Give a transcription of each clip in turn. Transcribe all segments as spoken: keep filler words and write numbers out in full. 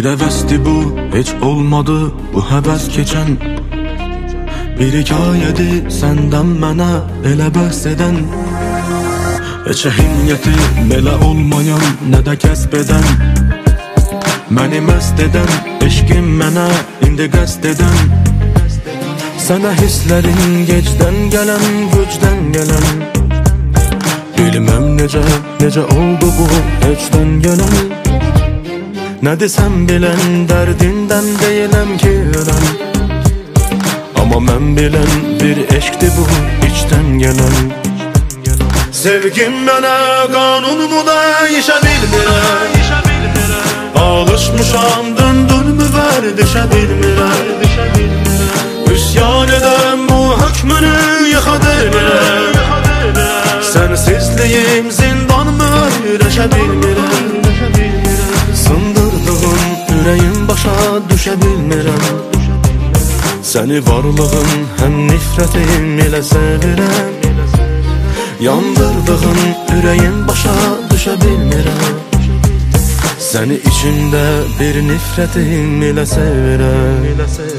Bir həvəsdi bu, heç olmadı bu həvəs keçən. Bir hikayədir səndən mənə elə bəhs edən. Heç əhiyyəti belə olmayan, nə də kəsb edən. Məni məst edən, eşqim mənə indi qəsd edən. Sənə hisslərin gecdən gələn, gücdən gələn. Bilməm necə, necə oldu bu heçdən gələn. Nə desəm bilən, dərdindən deyiləm ki ölən. Amma mən bilən bir eşqdir bu içdən gələn. Sevgim mənə qanunumu dəyişə bilmirəm. Alışmışam döndürmü vərdişə bilmirəm. Üsyan edəm bu hökmünü yıxa bilmirəm. Sənsizliyim zindanımı öyrəşə bilmirəm. Sındırdığım ürəyim başa düşə bilmirəm. Səni varlığın həm nifrətim ilə sevirəm. Yandırdığın ürəyim başa düşə bilmirəm. Səni içimdə bir nifrətim ilə sevirəm.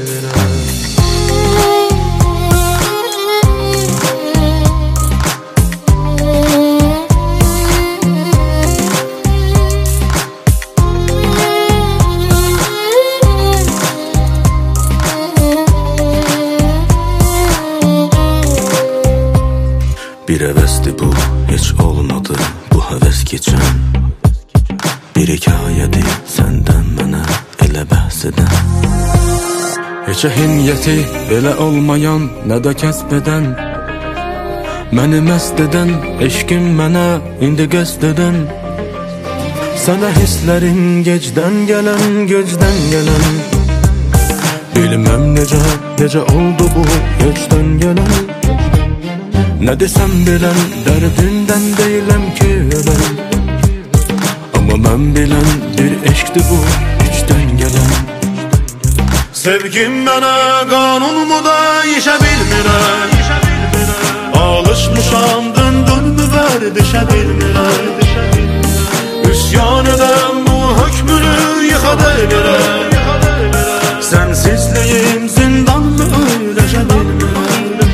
Bir həvəsdi bu, heç olmadı bu həvəs keçən. Bir hikayədir səndən mənə elə bəhs edən. Heç əhiyyəti belə olmayan, nə də kəsb edən. Məni məst edən, eşqim mənə indi qəsd edən. Sənə hisslərin gecdən gələn, gözdən gələn. Bilməm necə, necə oldu bu heçdən gələn. Nə desəm bilən, dərdindən deyiləm ki ölən. Amma mən bilən bir eşqdir bu içdən gələn. Sevgim mənə qanunumu dəyişə bilmirəm. Alışmışam döndürmü vərdişə bilmirəm. Üsyan edəm bu hökmünü yıxa bilmirəm. Sənsizliyim zindanımı öyrəşə bilmirəm.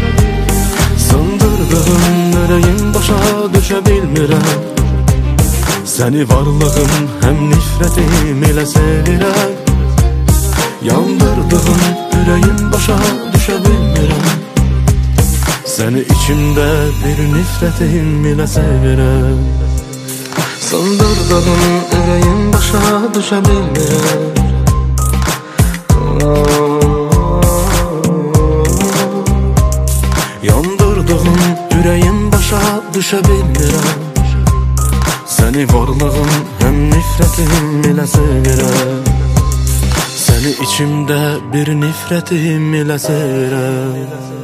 Ürəyim başa düşə bilmirəm. Səni varlığım həm nifrətim ilə sevirəm. Yandırdığım ürəyim başa düşə bilmirəm. Səni içimdə bir nifrətim ilə sevirəm. Sındırdığım ürəyim başa düşə bilmirəm. Yandırdığım ürəyim başa düşə bilmirəm. Səni varlığım həm nifrətim ilə sevirəm. Səni içimdə bir nifrətim ilə sevirəm.